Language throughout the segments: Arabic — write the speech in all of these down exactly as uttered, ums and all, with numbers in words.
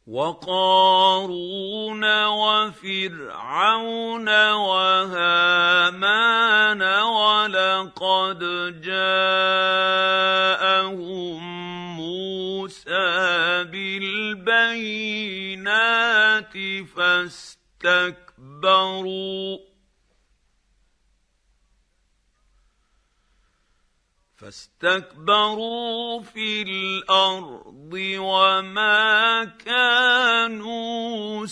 وقارون وفرعون وهامان ولقد جاءهم موسى بالبينات فاستكبروا فاستكبروا في الأرض وما كانوا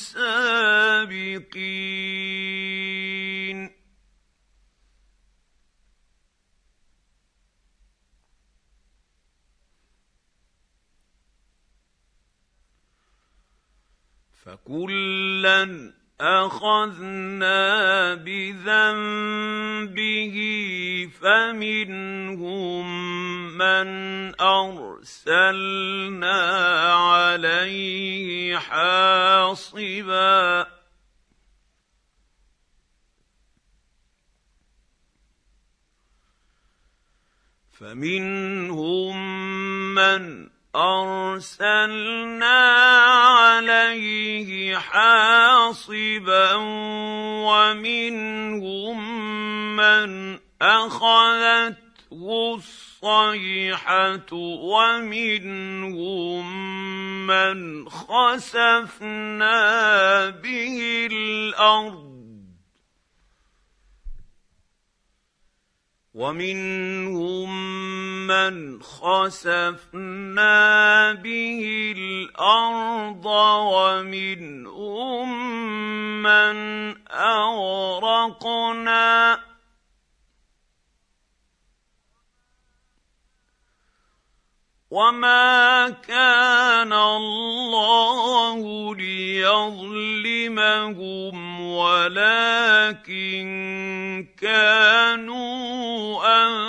سابقين فكلاً أخذنا بذنبه فمنهم من أرسلنا عليه حاصبا فمنهم من أرسلنا عليه حاصبا ومنهم من أخذته الصيحة ومنهم من خسفنا به الأرض ومنهم من خسفنا به الأرض ومنهم من أغرقنا وما كان الله ليظلمهم ولكن كانوا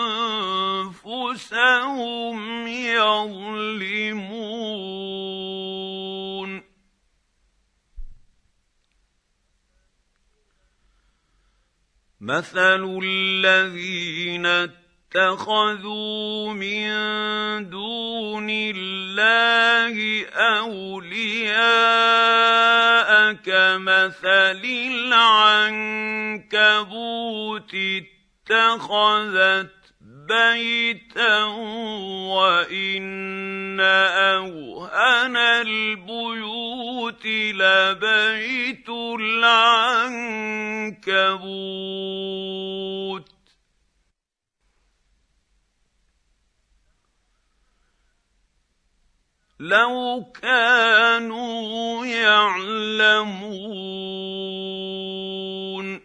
أنفسهم يظلمون مثل الذين اتخذوا من دون الله أولياء كمثل العنكبوت اتخذت بيتا وإن أوهن البيوت لبيت العنكبوت لو كانوا يعلمون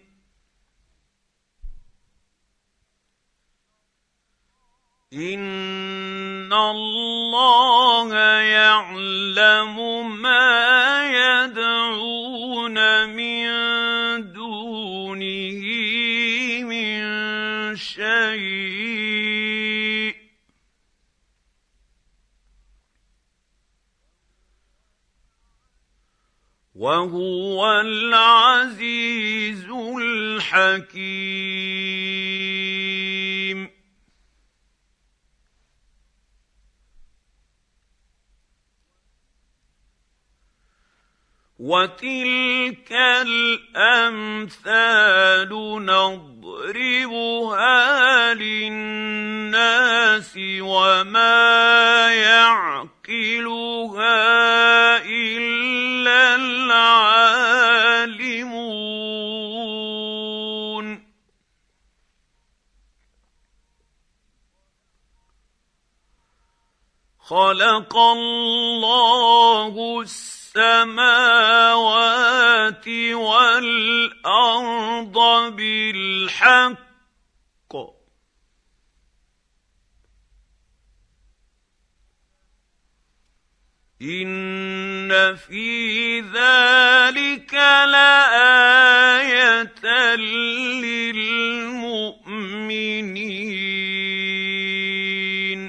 إن الله يعلم ما يدعون من دونه من شيء وهو العزيز الحكيم وتلك الأمثال نضربها للناس وما يعقلها إلا العالمون خلق الله السماوات والأرض بالحق إن في ذلك لآية للمؤمنين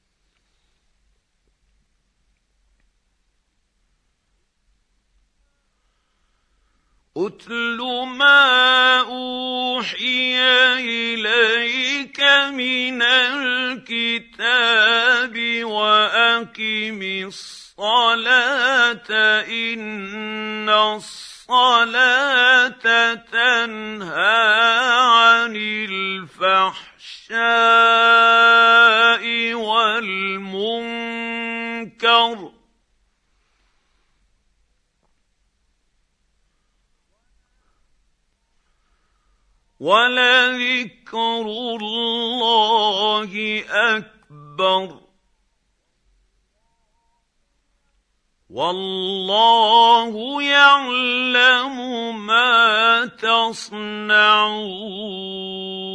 أتل ما أوحي إليك من الكتاب الكتاب وأقم الصلاة إن الصلاة تنهى عن الفحشاء والمنكر ولذكر الله أكبر والله يعلم ما تصنعون.